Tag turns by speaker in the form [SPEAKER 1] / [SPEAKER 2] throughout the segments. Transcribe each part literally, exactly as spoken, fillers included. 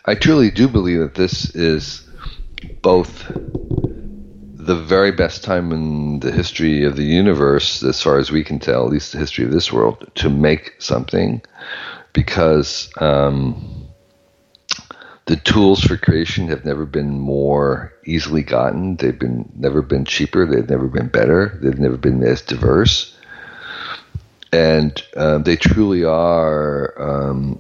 [SPEAKER 1] I truly do believe that this is both the very best time in the history of the universe, as far as we can tell, at least the history of this world, to make something, because um, the tools for creation have never been more easily gotten. They've been never been cheaper. They've never been better. They've never been as diverse, and uh, they truly are. Um,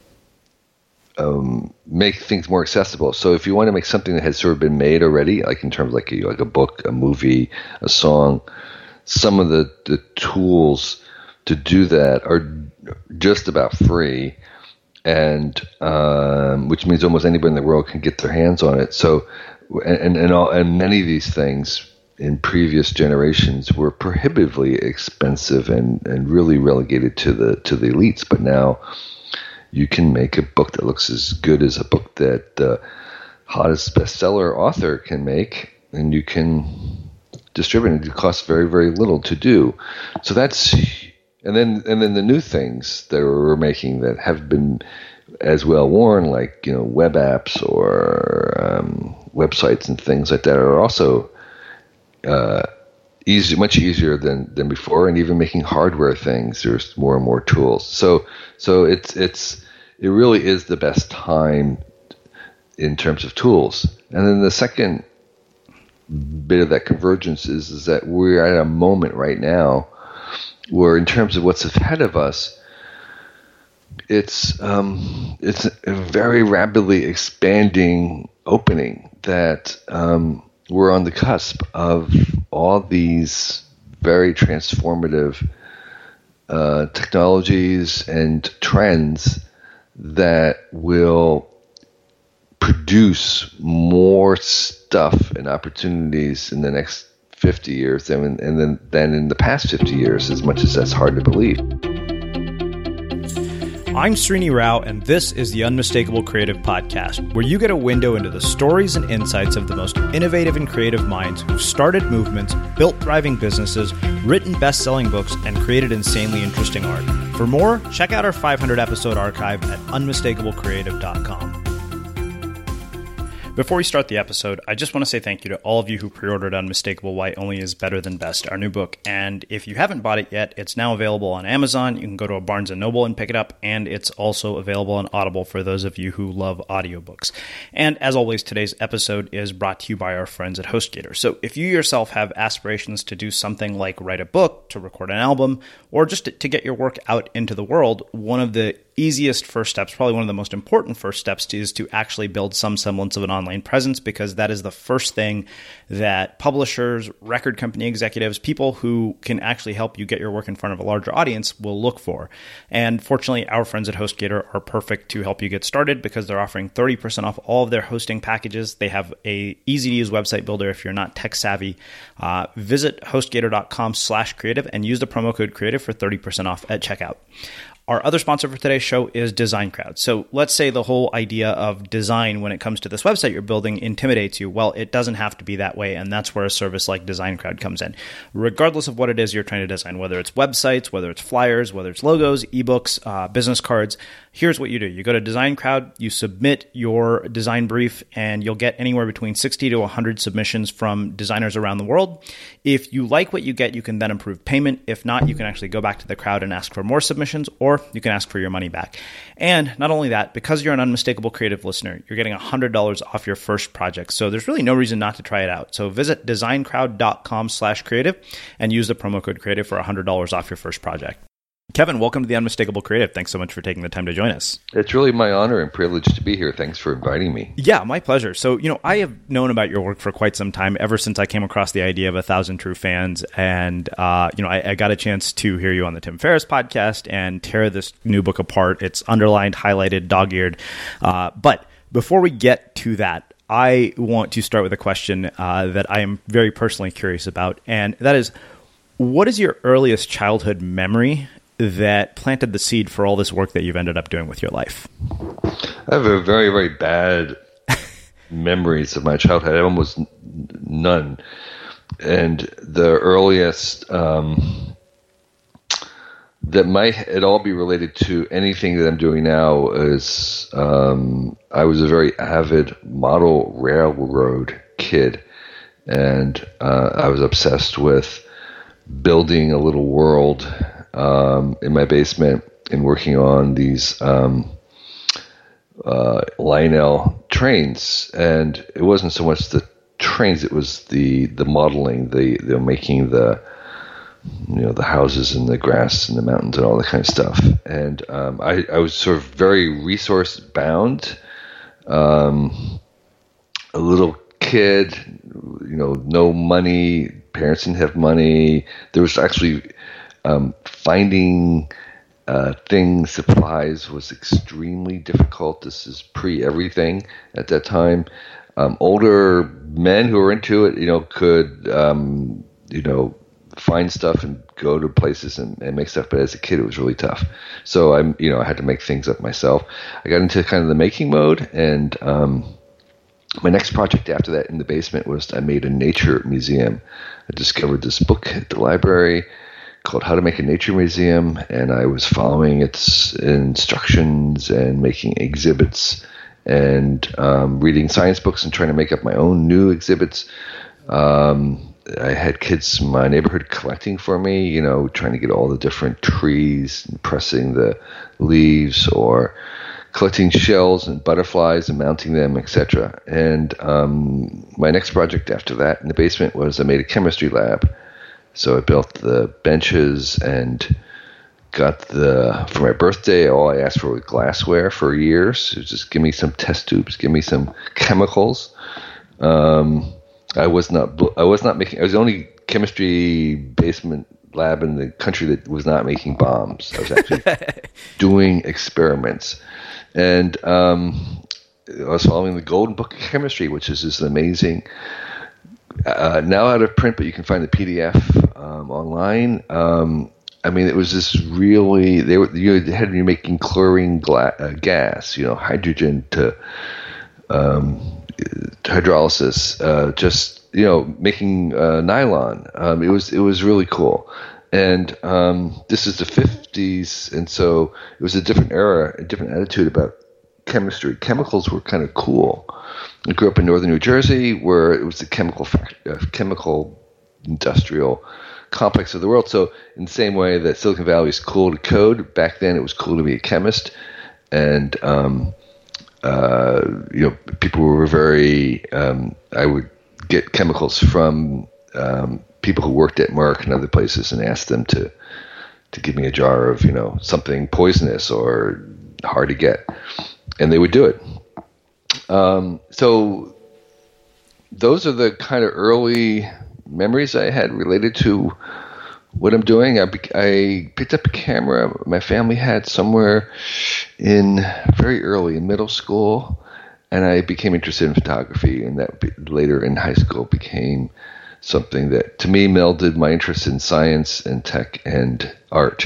[SPEAKER 1] Um, make things more accessible. So if you want to make something that has sort of been made already, like in terms of like a, like a book, a movie, a song, some of the, the tools to do that are just about free, and um, which means almost anybody in the world can get their hands on it. So and and all, and many of these things in previous generations were prohibitively expensive and, and really relegated to the to the elites, but now you can make a book that looks as good as a book that the hottest bestseller author can make, and you can distribute it. It costs very, very little to do. So that's, and then and then the new things that we're making that have been as well worn, like you know web apps or um, websites and things like that, are also uh, easy, much easier than, than before. And even making hardware things, there's more and more tools. So so it's it's it really is the best time in terms of tools. And then the second bit of that convergence is, is that we're at a moment right now where, in terms of what's ahead of us, it's um, it's a very rapidly expanding opening that um, we're on the cusp of all these very transformative uh, technologies and trends that will produce more stuff and opportunities in the next fifty years than in, and then than in the past fifty years, as much as that's hard to believe.
[SPEAKER 2] I'm Srini Rao, and this is the Unmistakable Creative Podcast, where you get a window into the stories and insights of the most innovative and creative minds who've started movements, built thriving businesses, written best-selling books, and created insanely interesting art. For more, check out our five hundred episode archive at unmistakable creative dot com. Before we start the episode, I just want to say thank you to all of you who pre-ordered Unmistakable Why Only Is Better Than Best, our new book. And if you haven't bought it yet, it's now available on Amazon. You can go to a Barnes and Noble and pick it up. And it's also available on Audible for those of you who love audiobooks. And as always, today's episode is brought to you by our friends at HostGator. So if you yourself have aspirations to do something like write a book, to record an album, or just to, to get your work out into the world, one of the easiest first steps, probably one of the most important first steps, is to actually build some semblance of an online presence, because that is the first thing that publishers, record company executives, people who can actually help you get your work in front of a larger audience will look for. And fortunately, our friends at HostGator are perfect to help you get started, because they're offering thirty percent off all of their hosting packages. They have a easy-to-use website builder if you're not tech savvy. Uh, visit HostGator dot com slash creative and use the promo code creative for thirty percent off at checkout. Our other sponsor for today's show is DesignCrowd. So let's say the whole idea of design when it comes to this website you're building intimidates you. Well, it doesn't have to be that way, and that's where a service like DesignCrowd comes in. Regardless of what it is you're trying to design, whether it's websites, whether it's flyers, whether it's logos, ebooks, uh, business cards, here's what you do. You go to DesignCrowd, you submit your design brief, and you'll get anywhere between sixty to one hundred submissions from designers around the world. If you like what you get, you can then approve payment. If not, you can actually go back to the crowd and ask for more submissions, or you can ask for your money back. And not only that, because you're an Unmistakable Creative listener, you're getting one hundred dollars off your first project. So there's really no reason not to try it out. So visit designcrowd dot com slash creative and use the promo code creative for one hundred dollars off your first project. Kevin, welcome to the Unmistakable Creative. Thanks so much for taking the time to join us.
[SPEAKER 1] It's really my honor and privilege to be here. Thanks for inviting me.
[SPEAKER 2] Yeah, my pleasure. So, you know, I have known about your work for quite some time, ever since I came across the idea of A Thousand True Fans. And, uh, you know, I, I got a chance to hear you on the Tim Ferriss podcast and tear this new book apart. It's underlined, highlighted, dog-eared. Uh, but before we get to that, I want to start with a question uh, that I am very personally curious about. And that is, what is your earliest childhood memory that planted the seed for all this work that you've ended up doing with your life?
[SPEAKER 1] I have a very, very bad memories of my childhood. I have almost n- none. And the earliest um, that might at all be related to anything that I'm doing now is um, I was a very avid model railroad kid, and uh, I was obsessed with building a little world um, in my basement and working on these um, uh, Lionel trains. And it wasn't so much the trains; it was the the modeling, the the making the you know, the houses and the grass and the mountains and all that kind of stuff. And um, I, I was sort of very resource bound. Um, a little kid, you know, no money, parents didn't have money. There was actually um, finding uh, things, supplies was extremely difficult. This is pre-everything at that time. Um, older men who were into it, you know, could, um, you know, find stuff and go to places and, and make stuff. But as a kid, it was really tough. So I'm, you know, I had to make things up myself. I got into kind of the making mode, and um, my next project after that in the basement was I made a nature museum. I discovered this book at the library called How to Make a Nature Museum, and I was following its instructions and making exhibits and um, reading science books and trying to make up my own new exhibits. Um, I had kids in my neighborhood collecting for me, you know, trying to get all the different trees and pressing the leaves, or collecting shells and butterflies and mounting them, et cetera. And um, my next project after that in the basement was I made a chemistry lab. So I built the benches and got the, for my birthday, all I asked for was glassware for years. It was just give me some test tubes, give me some chemicals. Um, I was not. I was not making. I was the only chemistry basement lab in the country that was not making bombs. I was actually doing experiments, and um, I was following the Golden Book of Chemistry, which is this amazing. Uh, now out of print, but you can find the P D F um, online. Um, I mean, it was just really. They were. You had to be making chlorine gla- uh, gas. You know, hydrogen to. Um, hydrolysis, uh, just, you know, making uh, nylon. Um, it was it was really cool. And um, this is the fifties, and so it was a different era, a different attitude about chemistry. Chemicals were kind of cool. I grew up in northern New Jersey, where it was the chemical uh, chemical industrial complex of the world. So in the same way that Silicon Valley is cool to code, back then it was cool to be a chemist. And um, Uh, you know, people were very, um, I would get chemicals from um, people who worked at Merck and other places and ask them to, to give me a jar of, you know, something poisonous or hard to get. And they would do it. Um, so those are the kind of early memories I had related to what I'm doing. I, I picked up a camera my family had somewhere in very early in middle school, and I became interested in photography, and that later in high school became something that to me melded my interest in science and tech and art.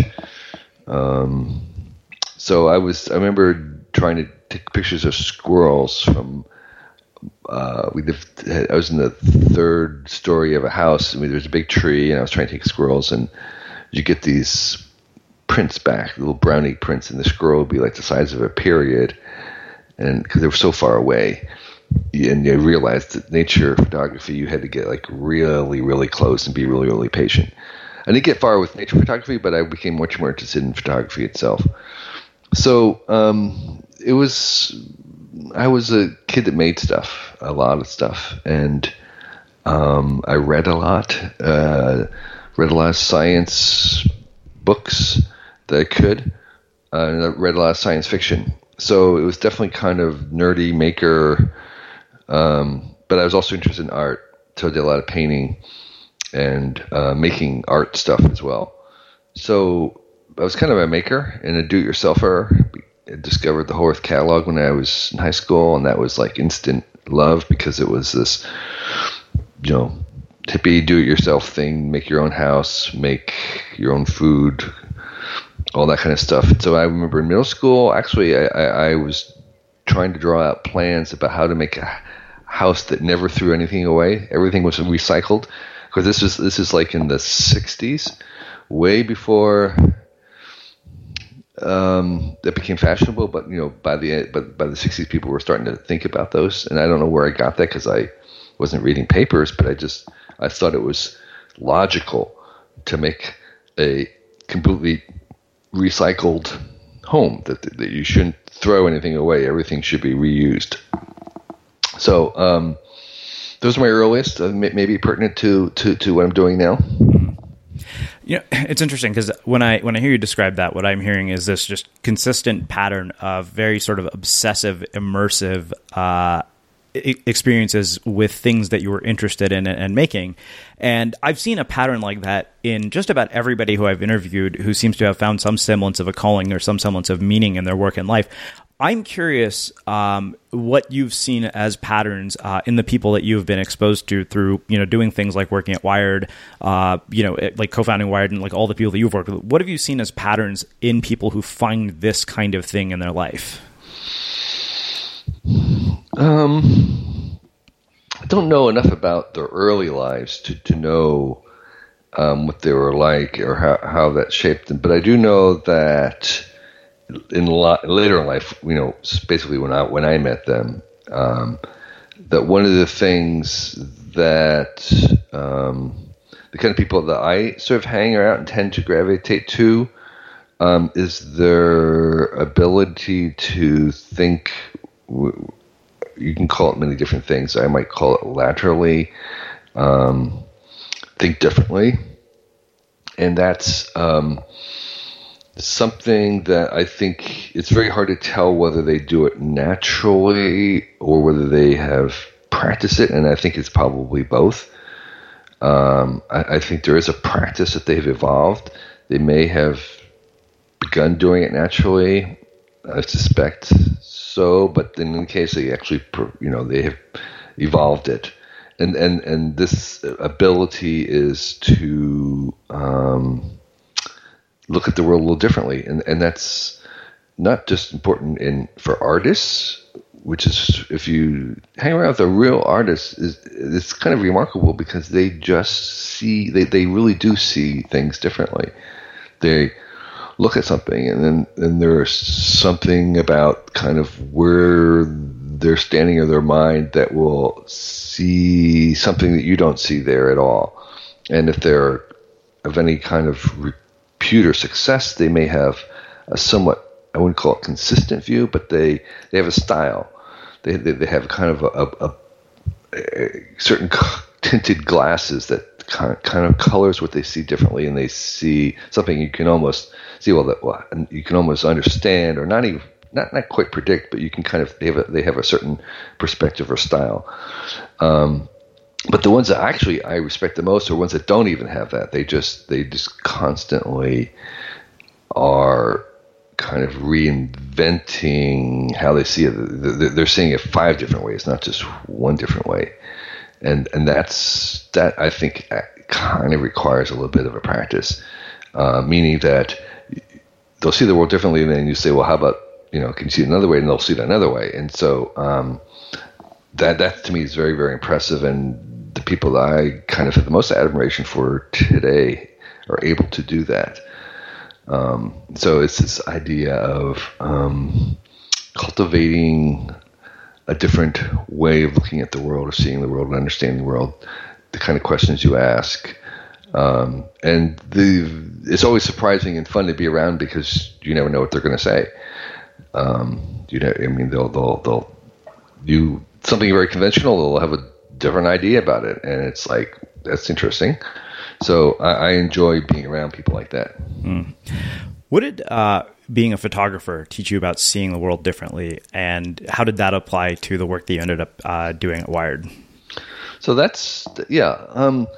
[SPEAKER 1] Um, so I was I remember trying to take pictures of squirrels from Uh, we lived. I was in the third story of a house. I mean, there was a big tree, and I was trying to take squirrels. And you get these prints back, little brownie prints, and the squirrel would be like the size of a period, and because they were so far away, and you realized that nature photography, you had to get like really, really close and be really, really patient. I didn't get far with nature photography, but I became much more interested in photography itself. So um, it was. I was a kid that made stuff, a lot of stuff, and um, I read a lot, uh, read a lot of science books that I could, uh, and I read a lot of science fiction. So it was definitely kind of nerdy maker, um, but I was also interested in art, so I did a lot of painting and uh, making art stuff as well. So I was kind of a maker and a do-it-yourselfer. I discovered the Horth catalog when I was in high school, and that was like instant love because it was this, you know, hippie do-it-yourself thing. Make your own house, make your own food, all that kind of stuff. So I remember in middle school, actually, I, I, I was trying to draw out plans about how to make a house that never threw anything away. Everything was recycled, because this is this is like in the sixties, way before um, that became fashionable. But you know, by the but by the sixties, people were starting to think about those, and I don't know where I got that because I wasn't reading papers, but I just I thought it was logical to make a completely recycled home, that that you shouldn't throw anything away. Everything should be reused. So um, those are my earliest, uh, may, maybe pertinent to, to, to what I'm doing now.
[SPEAKER 2] You know, it's interesting because when I when I hear you describe that, what I'm hearing is this just consistent pattern of very sort of obsessive, immersive uh, experiences with things that you were interested in and making. And I've seen a pattern like that in just about everybody who I've interviewed who seems to have found some semblance of a calling or some semblance of meaning in their work and life. I'm curious um, what you've seen as patterns uh, in the people that you've been exposed to through, you know, doing things like working at Wired, uh, you know, like co-founding Wired, and like all the people that you've worked with. What have you seen as patterns in people who find this kind of thing in their life?
[SPEAKER 1] Um, I don't know enough about their early lives to, to know um, what they were like or how, how that shaped them. But I do know that in lo- later in life, you know, basically when I when I met them, um, that one of the things that um, the kind of people that I sort of hang around and tend to gravitate to um, is their ability to think. W- you can call it many different things. I might call it laterally, um, think differently, and that's. Um, Something that I think it's very hard to tell whether they do it naturally or whether they have practiced it, and I think it's probably both. Um, I, I think there is a practice that they've evolved. They may have begun doing it naturally, I suspect so, but in the case they actually, you know, they have evolved it, and and and this ability is to. Um, look at the world a little differently, and and that's not just important in for artists, which is if you hang around with a real artist, is it's kind of remarkable because they just see they, they really do see things differently. They look at something and then and there's something about kind of where they're standing in their mind that will see something that you don't see there at all. And if they're of any kind of re- or success, they may have a somewhat, I wouldn't call it consistent view, but they, they have a style. They they, they have kind of a, a, a certain tinted glasses that kind of, kind of colors what they see differently, and they see something you can almost see well that well, you can almost understand, or not even not not quite predict, but you can kind of they have a, they have a certain perspective or style. Um, But the ones that actually I respect the most are ones that don't even have that. They just they just constantly are kind of reinventing how they see it. They're seeing it five different ways, not just one different way. And and that's that I think kind of requires a little bit of a practice, uh, meaning that they'll see the world differently, and then you say, well, how about, you know, can you see it another way? And they'll see it another way. And so um, that that to me is very, very impressive. And the people that I kind of have the most admiration for today are able to do that. Um, so it's this idea of um, cultivating a different way of looking at the world, or seeing the world and understanding the world, the kind of questions you ask. Um, and the it's always surprising and fun to be around because you never know what they're going to say. Um, you know, I mean, they'll, they'll, they'll, you, something very conventional, they'll have a different idea about it, and it's like, that's interesting. So I, I enjoy being around people like that.
[SPEAKER 2] Mm. What did uh, being a photographer teach you about seeing the world differently, and how did that apply to the work that you ended up uh, doing at Wired?
[SPEAKER 1] So that's yeah. Um,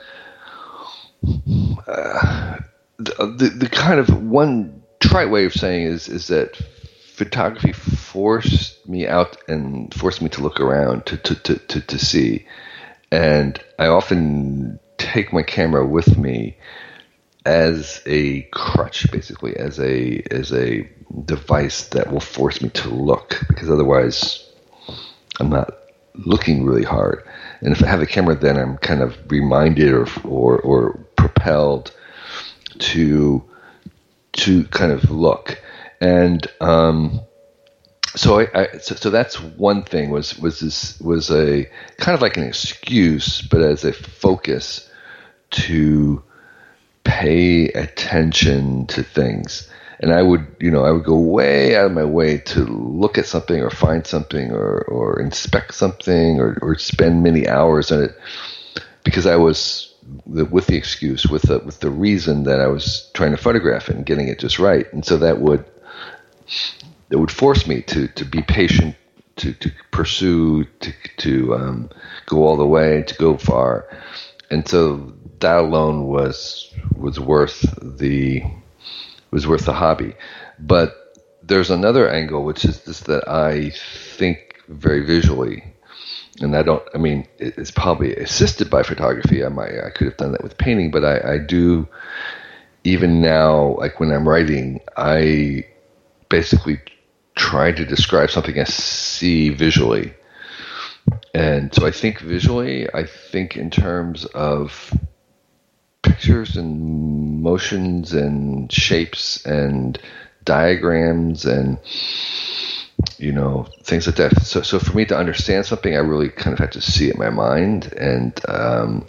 [SPEAKER 1] uh, the, the the kind of one trite way of saying is is that photography forced me out and forced me to look around to to to to, to see. And I often take my camera with me as a crutch, basically, as a as a device that will force me to look, because otherwise I'm not looking really hard. And if I have a camera, then I'm kind of reminded or or, or propelled to to kind of look. And um, so I, I so, so that's one thing was was this was a kind of like an excuse, but as a focus to pay attention to things. And I would, you know, I would go way out of my way to look at something or find something or, or inspect something or, or spend many hours on it because I was with the excuse, with the, with the reason that I was trying to photograph it and getting it just right. And so that would, it would force me to, to be patient, to, to pursue, to, to um, go all the way, to go far. And so that alone was, was worth the, was worth the hobby. But there's another angle, which is this, that I think very visually, and I don't, I mean, it's probably assisted by photography. I might, I could have done that with painting, but I, I do, even now, like when I'm writing, I basically try to describe something I see visually. And so I think visually, I think in terms of pictures and motions and shapes and diagrams and, you know, things like that. So, so for me to understand something, I really kind of have to see it in my mind. And um,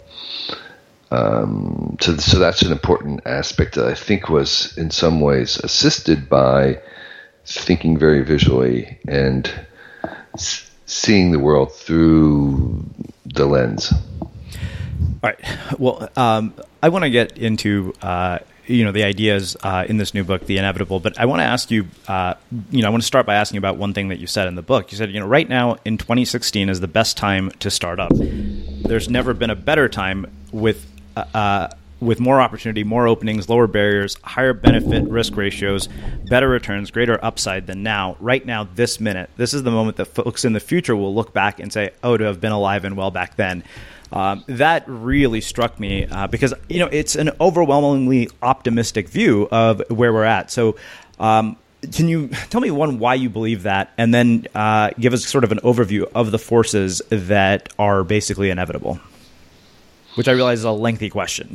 [SPEAKER 1] um, so, so that's an important aspect that I think was in some ways assisted by thinking very visually and s- seeing the world through the lens.
[SPEAKER 2] All right. Well, um, I want to get into, uh, you know, the ideas uh, in this new book, The Inevitable, but I want to ask you, uh, you know, I want to start by asking about one thing that you said in the book. You said, you know, right now in twenty sixteen is the best time to start up. There's never been a better time with, uh, with more opportunity, more openings, lower barriers, higher benefit risk ratios, better returns, greater upside than now. Right now, this minute, this is the moment that folks in the future will look back and say, oh, to have been alive and well back then. Um, that really struck me uh, because, you know, it's an overwhelmingly optimistic view of where we're at. So um, can you tell me, one, why you believe that, and then uh, give us sort of an overview of the forces that are basically inevitable, which I realize is a lengthy question.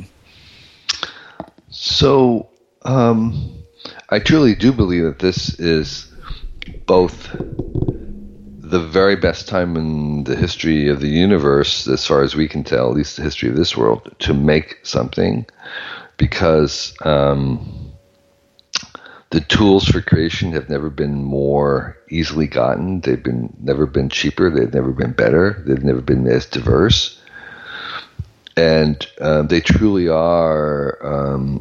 [SPEAKER 1] So um, I truly do believe that this is both the very best time in the history of the universe, as far as we can tell, at least the history of this world, to make something, because um, the tools for creation have never been more easily gotten. They've been never been cheaper. They've never been better. They've never been as diverse. And uh, they truly are um,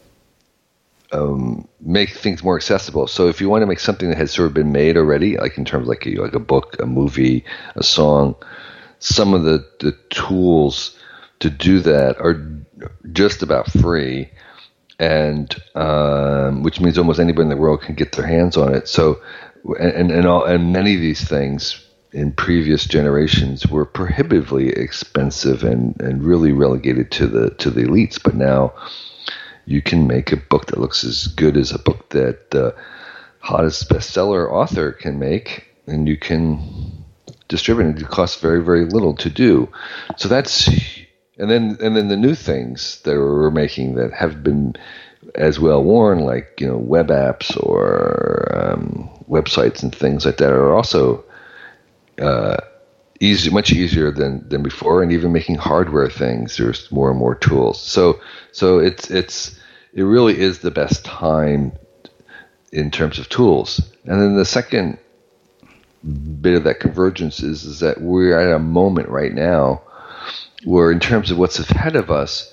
[SPEAKER 1] um, make things more accessible. So if you want to make something that has sort of been made already, like in terms of like a, like a book, a movie, a song, some of the, the tools to do that are just about free, and um, which means almost anybody in the world can get their hands on it. So and and all and many of these things in previous generations were prohibitively expensive and, and really relegated to the to the elites. But now you can make a book that looks as good as a book that the hottest bestseller author can make, and you can distribute it. It costs very, very little to do. So that's, and then and then the new things that we're making that have been as well worn, like, you know, web apps or um, websites and things like that, are also uh, easy, much easier than, than before. And even making hardware things, there's more and more tools. So so it's it's it really is the best time in terms of tools. And then the second bit of that convergence is, is that we're at a moment right now where, in terms of what's ahead of us,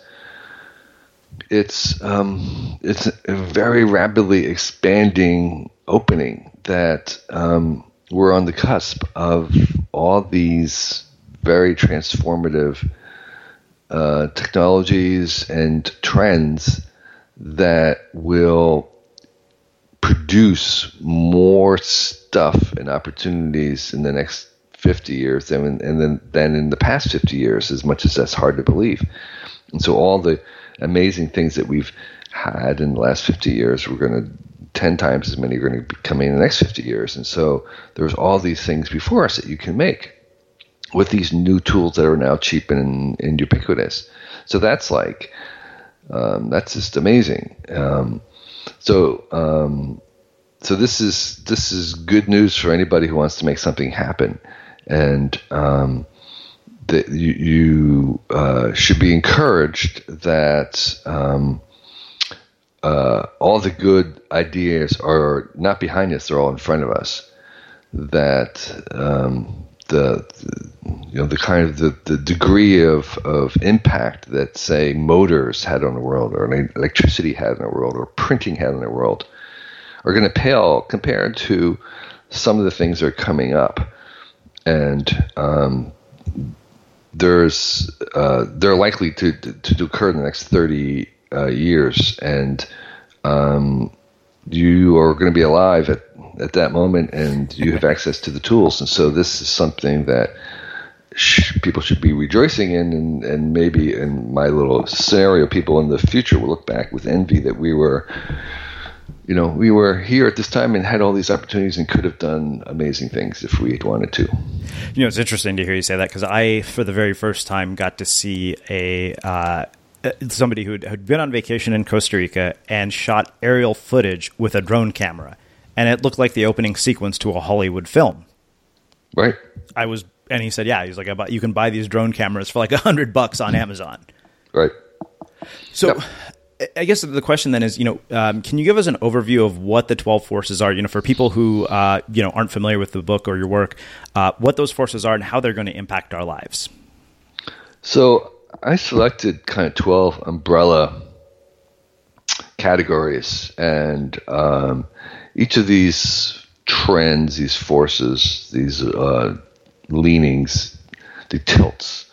[SPEAKER 1] it's um, it's a very rapidly expanding opening that um, we're on the cusp of all these very transformative uh, technologies and trends that will produce more stuff and opportunities in the next fifty years than, and then than in the past fifty years, as much as that's hard to believe. And so all the amazing things that we've had in the last fifty years, we're going to, ten times as many are going to be coming in the next fifty years. And so there's all these things before us that you can make with these new tools that are now cheap and, and ubiquitous. So that's like, um, that's just amazing. Um, so, um, so this is this is good news for anybody who wants to make something happen, and um, that you, you uh, should be encouraged that um, uh, all the good ideas are not behind us; they're all in front of us. That um, the, the you know the kind of the, the degree of, of impact that, say, motors had on the world, or electricity had on the world, or printing had on the world, are going to pale compared to some of the things that are coming up. And um, there's uh, they're likely to, to to occur in the next thirty uh, years, and um, you are going to be alive at at that moment, and you have access to the tools. And so this is something that sh- people should be rejoicing in, and, and maybe in my little scenario, people in the future will look back with envy that we were, you know, we were here at this time and had all these opportunities and could have done amazing things if we had wanted to.
[SPEAKER 2] You know, it's interesting to hear you say that, because I, for the very first time, got to see a uh, somebody who had been on vacation in Costa Rica and shot aerial footage with a drone camera. And it looked like the opening sequence to a Hollywood film.
[SPEAKER 1] Right.
[SPEAKER 2] I was, and he said, yeah, he's like, you can buy these drone cameras for like a hundred bucks on Amazon.
[SPEAKER 1] Right.
[SPEAKER 2] So
[SPEAKER 1] yep.
[SPEAKER 2] I guess the question then is, you know, um, can you give us an overview of what the twelve forces are, you know, for people who, uh, you know, aren't familiar with the book or your work, uh, what those forces are and how they're going to impact our lives?
[SPEAKER 1] So I selected kind of twelve umbrella categories, and um, each of these trends, these forces, these uh, leanings, the tilts,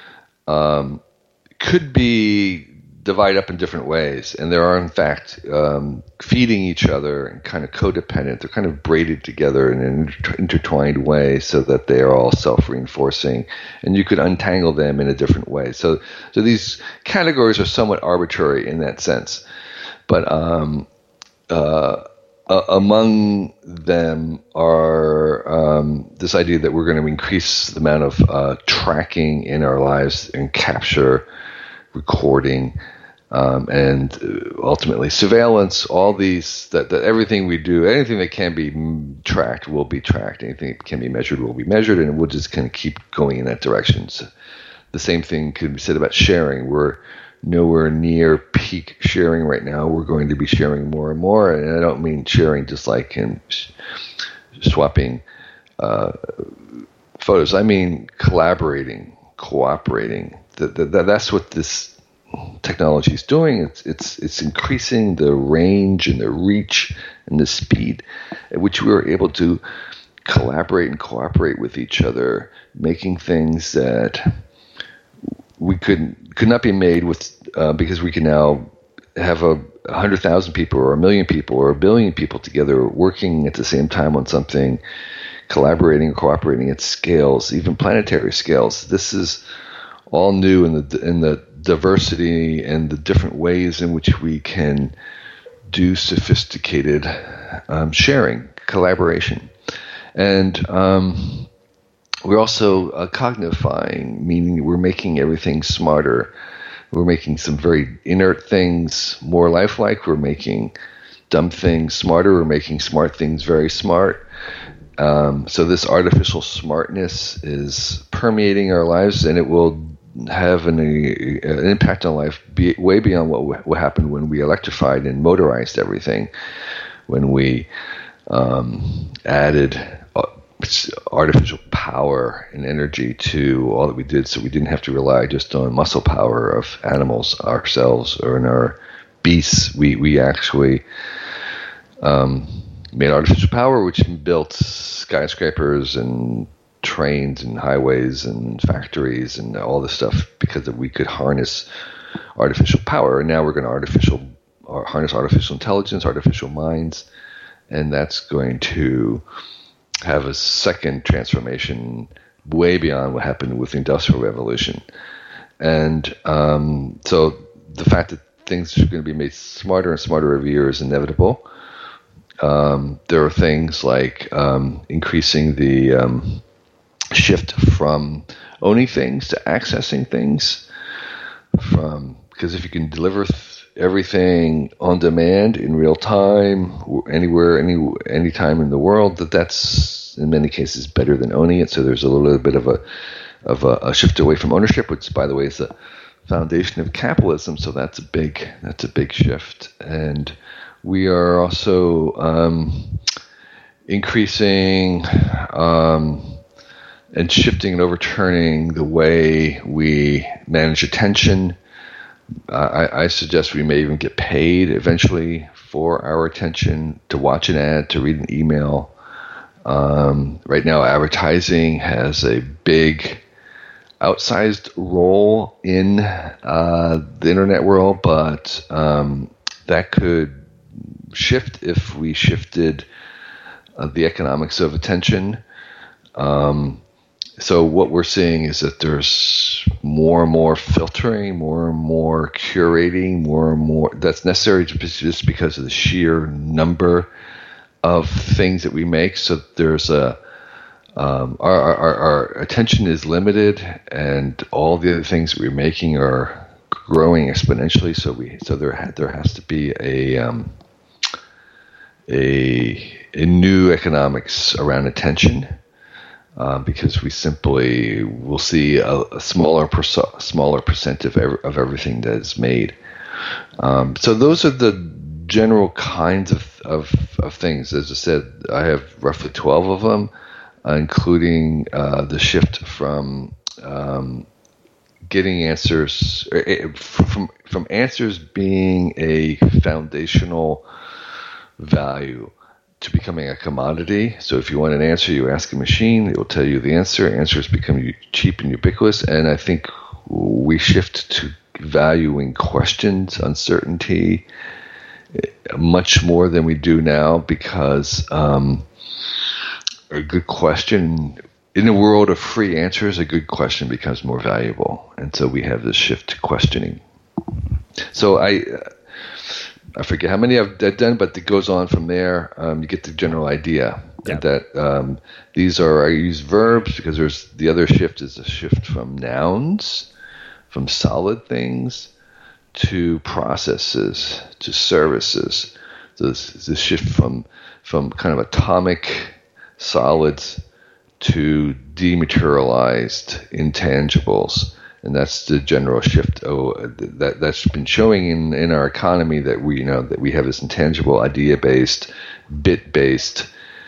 [SPEAKER 1] um, could be divided up in different ways. And there are, in fact, um, feeding each other and kind of codependent. They're kind of braided together in an inter- intertwined way so that they are all self-reinforcing. And you could untangle them in a different way. So, so these categories are somewhat arbitrary in that sense. But um, uh, uh, among them are um, this idea that we're going to increase the amount of uh, tracking in our lives and capture, recording, um, and ultimately surveillance. All these, that, that everything we do, anything that can be tracked will be tracked. Anything that can be measured will be measured, and we'll just kind of keep going in that direction. So the same thing could be said about sharing. We're nowhere near peak sharing right now. We're going to be sharing more and more, and I don't mean sharing just like in swapping uh, photos. I mean collaborating, cooperating. That, that, that's what this technology is doing. It's it's it's increasing the range and the reach and the speed at which we are able to collaborate and cooperate with each other, making things that we could could not be made with uh, because we can now have a, a hundred thousand people or a million people or a billion people together working at the same time on something, collaborating and cooperating at scales, even planetary scales. This is all new in the in the diversity and the different ways in which we can do sophisticated um, sharing, collaboration, and um, we're also uh, cognifying, meaning we're making everything smarter. We're making some very inert things more lifelike. We're making dumb things smarter. We're making smart things very smart. Um, so this artificial smartness is permeating our lives, and it will have an, a, an impact on life be, way beyond what, what happened when we electrified and motorized everything, when we um, added uh, artificial power and energy to all that we did, so we didn't have to rely just on muscle power of animals ourselves or in our beasts. We, we actually um, made artificial power, which built skyscrapers and trains and highways and factories and all this stuff because we could harness artificial power. And now we're going to artificial or harness artificial intelligence, artificial minds, and that's going to have a second transformation way beyond what happened with the Industrial Revolution. And um, so the fact that things are going to be made smarter and smarter every year is inevitable. Um, there are things like um, increasing the um, shift from owning things to accessing things. From because if you can deliver th- everything on demand in real time, anywhere, any any time in the world, that that's in many cases better than owning it. So there's a little bit of a of a, a shift away from ownership, which, by the way, is the foundation of capitalism. So that's a big that's a big shift, and we are also um, increasing um, and shifting and overturning the way we manage attention. Uh, I, I suggest we may even get paid eventually for our attention, to watch an ad, to read an email. Um, right now, advertising has a big, outsized role in uh, the internet world, but um, that could shift if we shifted uh, the economics of attention. Um, So what we're seeing is that there's more and more filtering, more and more curating, more and more that's necessary just because of the sheer number of things that we make. So there's a um, our, our our attention is limited, and all the other things that we're making are growing exponentially. So we so there ha- there has to be a um, a a new economics around attention. Uh, because we simply will see a, a smaller perso- smaller percent of ev- of everything that is made. Um, so those are the general kinds of, of of things. As I said, I have roughly twelve of them, uh, including uh, the shift from um, getting answers uh, from from answers being a foundational value to becoming a commodity. So if you want an answer, you ask a machine, it will tell you the answer. Answers become cheap and ubiquitous. And I think we shift to valuing questions, uncertainty, much more than we do now, because um, a good question, in a world of free answers, a good question becomes more valuable. And so we have this shift to questioning. So I... I forget how many I've done, but it goes on from there. Um, you get the general idea. Yeah. That um, these are, I use verbs because there's the other shift is a shift from nouns, from solid things, to processes, to services. So this is a shift from from kind of atomic solids to dematerialized intangibles. And that's the general shift. Oh, that that's been showing in, in our economy that we you know that we have this intangible, idea-based, bit-based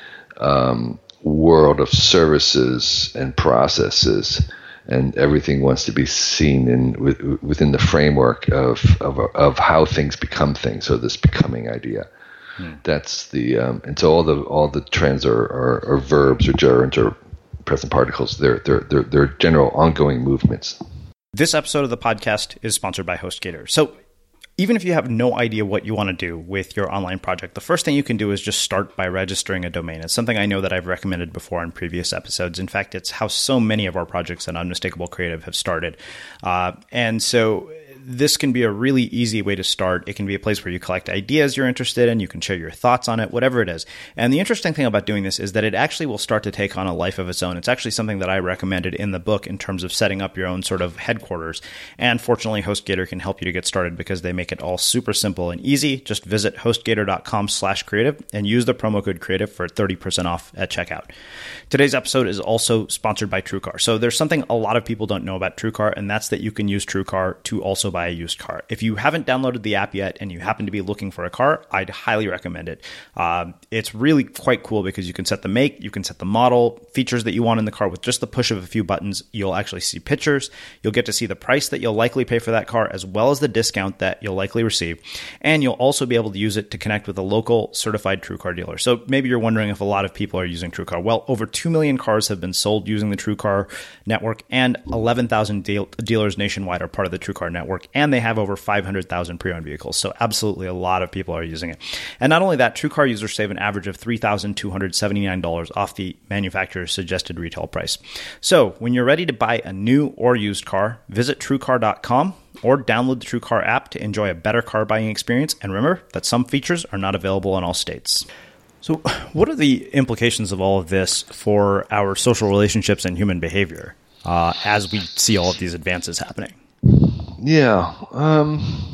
[SPEAKER 1] um, world of services and processes, and everything wants to be seen in within the framework of of, of how things become things. So this becoming idea. Hmm. That's the um, and so all the all the trends are, are, are verbs or gerunds or present particles. They're they're they're, they're general ongoing movements.
[SPEAKER 2] This episode of the podcast is sponsored by HostGator. So even if you have no idea what you want to do with your online project, the first thing you can do is just start by registering a domain. It's something I know that I've recommended before in previous episodes. In fact, it's how so many of our projects at Unmistakable Creative have started. Uh, and so this can be a really easy way to start. It can be a place where you collect ideas you're interested in. You can share your thoughts on it, whatever it is. And the interesting thing about doing this is that it actually will start to take on a life of its own. It's actually something that I recommended in the book in terms of setting up your own sort of headquarters. And fortunately, HostGator can help you to get started because they make it all super simple and easy. Just visit HostGator.com slash creative and use the promo code creative for thirty percent off at checkout. Today's episode is also sponsored by TrueCar. So there's something a lot of people don't know about TrueCar, and that's that you can use TrueCar to also buy a used car. If you haven't downloaded the app yet and you happen to be looking for a car, I'd highly recommend it. Uh, it's really quite cool because you can set the make, you can set the model, features that you want in the car with just the push of a few buttons. You'll actually see pictures. You'll get to see the price that you'll likely pay for that car, as well as the discount that you'll likely receive. And you'll also be able to use it to connect with a local certified TrueCar dealer. So maybe you're wondering if a lot of people are using TrueCar. Well, over two million cars have been sold using the TrueCar network, and eleven thousand deal- dealers nationwide are part of the TrueCar network, and they have over five hundred thousand pre-owned vehicles. So absolutely a lot of people are using it. And not only that, TrueCar users save an average of three thousand two hundred seventy-nine dollars off the manufacturer's suggested retail price. So when you're ready to buy a new or used car, visit TrueCar dot com or download the TrueCar app to enjoy a better car buying experience. And remember that some features are not available in all states. So what are the implications of all of this for our social relationships and human behavior uh, as we see all of these advances happening?
[SPEAKER 1] Yeah. Um,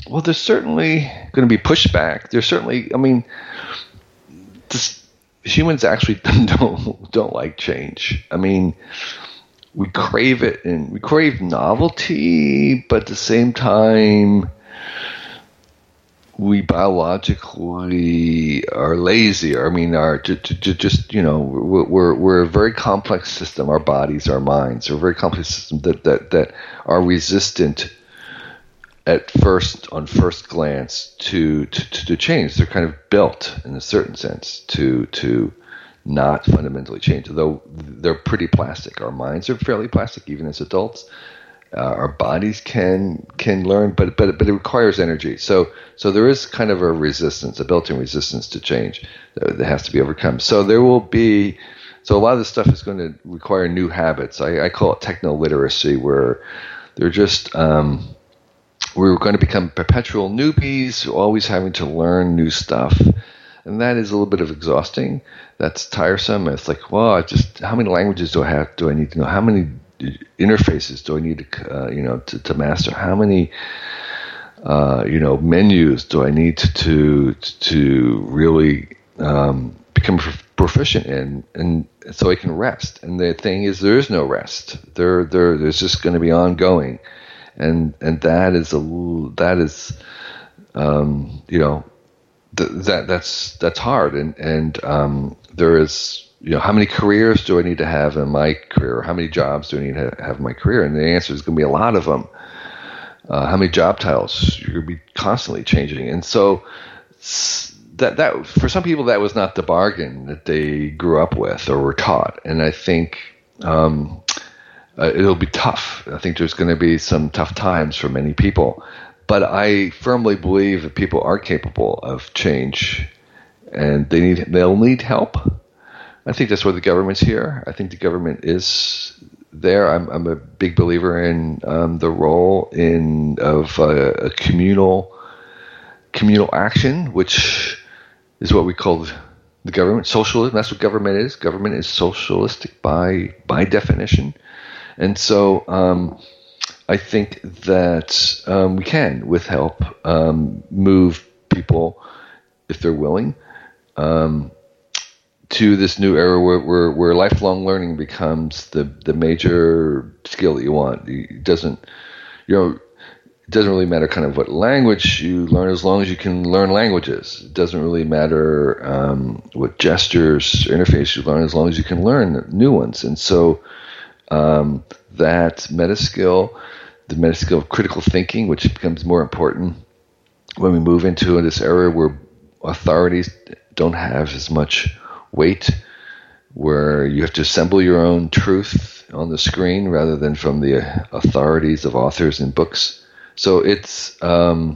[SPEAKER 1] well, there's certainly going to be pushback. There's certainly, I mean, this, humans actually don't don't like change. I mean, we crave it and we crave novelty, but at the same time, we biologically are lazy. I mean, are to, to, to just, you know, we're we're a very complex system. Our bodies, our minds are a very complex system that that that are resistant at first, on first glance, to to, to change. They're kind of built in a certain sense to to not fundamentally change. Though they're pretty plastic. Our minds are fairly plastic, even as adults. Uh, our bodies can can learn, but but but it requires energy. So so there is kind of a resistance, a built-in resistance to change that, that has to be overcome. So there will be. So a lot of this stuff is going to require new habits. I, I call it techno-literacy, where they're just um, we're going to become perpetual newbies, always having to learn new stuff, and that is a little bit of exhausting. That's tiresome. It's like, well, I just how many languages do I have? Do I need to know? How many interfaces do I need to, uh, you know, to, to master? How many, uh, you know, menus do I need to to, to really um, become proficient in, and so I can rest? And the thing is, there is no rest. There, there, there's just going to be ongoing, and and that is a that is, um, you know, th- that that's that's hard, and and um, there is. You know, how many careers do I need to have in my career? Or how many jobs do I need to have in my career? And the answer is going to be a lot of them. Uh, how many job titles? You're going to be constantly changing. And so that that for some people, that was not the bargain that they grew up with or were taught. And I think um, uh, it'll be tough. I think there's going to be some tough times for many people. But I firmly believe that people are capable of change, and they need they'll need help. I think that's why the government's here. I think the government is there. I'm, I'm a big believer in um, the role in of uh, a communal communal action, which is what we call the government. Socialism. That's what government is. Government is socialistic by by definition, and so um, I think that um, we can, with help, um, move people if they're willing. Um, to this new era where, where, where lifelong learning becomes the, the major skill that you want. It doesn't, you know, it doesn't really matter kind of what language you learn as long as you can learn languages. It doesn't really matter um, what gestures or interface you learn as long as you can learn new ones. And so um, that meta skill, the meta skill of critical thinking, which becomes more important when we move into this era where authorities don't have as much weight, where you have to assemble your own truth on the screen rather than from the authorities of authors and books. So it's um,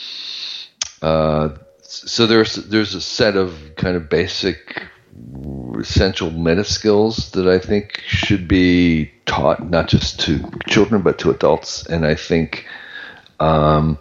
[SPEAKER 1] uh, so there's there's a set of kind of basic essential meta skills that I think should be taught not just to children but to adults. And I think um,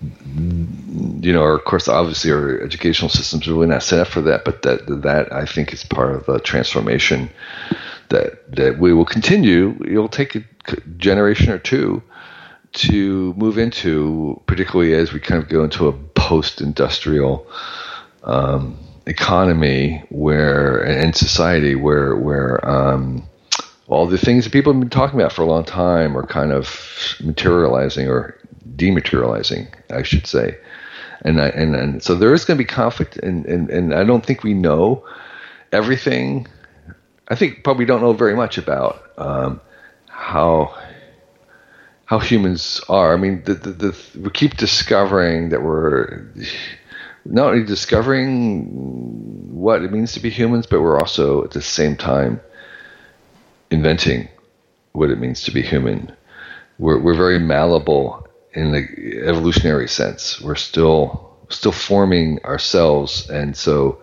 [SPEAKER 1] you know, of course, obviously our educational systems are really not set up for that, but that that I think is part of the transformation that that we will continue. It'll take a generation or two to move into, particularly as we kind of go into a post-industrial um, economy where and society where where um, all the things that people have been talking about for a long time are kind of materializing or dematerializing, I should say. And I, and, and so there is going to be conflict, and, and, and I don't think we know everything. I think probably don't know very much about um, how how humans are. I mean, the, the, the, we keep discovering that we're not only discovering what it means to be humans, but we're also at the same time inventing what it means to be human. We're we're very malleable in the evolutionary sense. We're still still forming ourselves, and so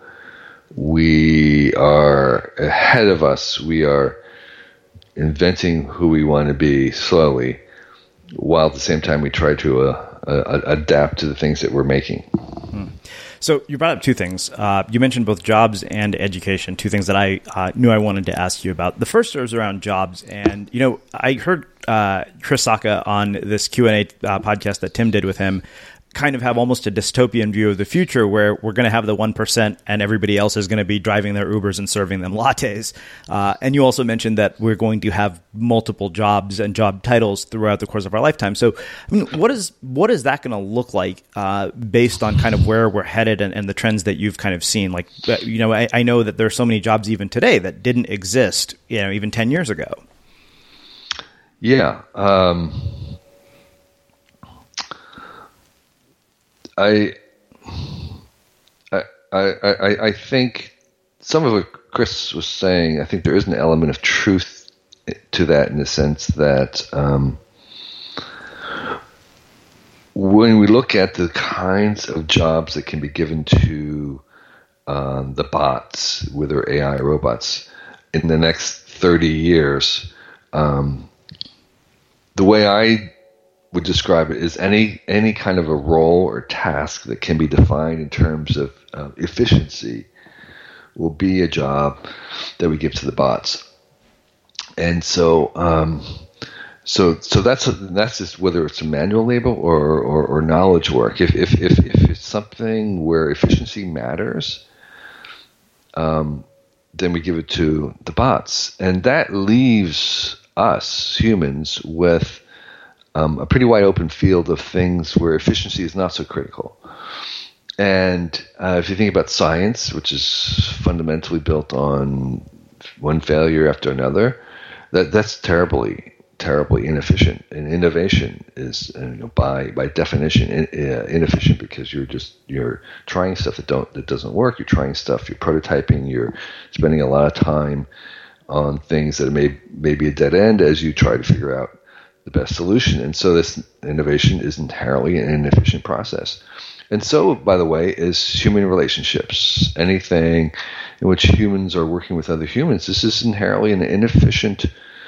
[SPEAKER 1] we are ahead of us. We are inventing who we want to be slowly, while at the same time we try to uh, uh, adapt to the things that we're making.
[SPEAKER 2] Hmm. So you brought up two things. Uh, you mentioned both jobs and education, two things that I uh, knew I wanted to ask you about. The first was around jobs. And, you know, I heard uh, Chris Sacca on this Q and A uh, podcast that Tim did with him kind of have almost a dystopian view of the future where we're going to have the one percent and everybody else is going to be driving their Ubers and serving them lattes. Uh, and you also mentioned that we're going to have multiple jobs and job titles throughout the course of our lifetime. So, I mean, what is what is that going to look like uh, based on kind of where we're headed and, and the trends that you've kind of seen? Like, you know, I, I know that there are so many jobs even today that didn't exist, you know, even ten years ago.
[SPEAKER 1] Yeah. Um I, I, I, I think some of what Chris was saying, I think there is an element of truth to that in the sense that um, when we look at the kinds of jobs that can be given to um, the bots, whether A I or robots, in the next thirty years, um, the way I would describe it is any any kind of a role or task that can be defined in terms of uh, efficiency will be a job that we give to the bots. And so um, so so that's a, that's just whether it's a manual labor or, or, or knowledge work. If, if if if it's something where efficiency matters, um, then we give it to the bots, and that leaves us humans with Um, a pretty wide open field of things where efficiency is not so critical. And uh, if you think about science, which is fundamentally built on one failure after another, that that's terribly, terribly inefficient. And innovation is, uh, you know, by by definition, in, uh, inefficient because you're just you're trying stuff that don't that doesn't work. You're trying stuff. You're prototyping. You're spending a lot of time on things that may may be a dead end as you try to figure out the best solution. And so this innovation is inherently an inefficient process. And so, by the way, is human relationships. Anything in which humans are working with other humans, this is inherently an inefficient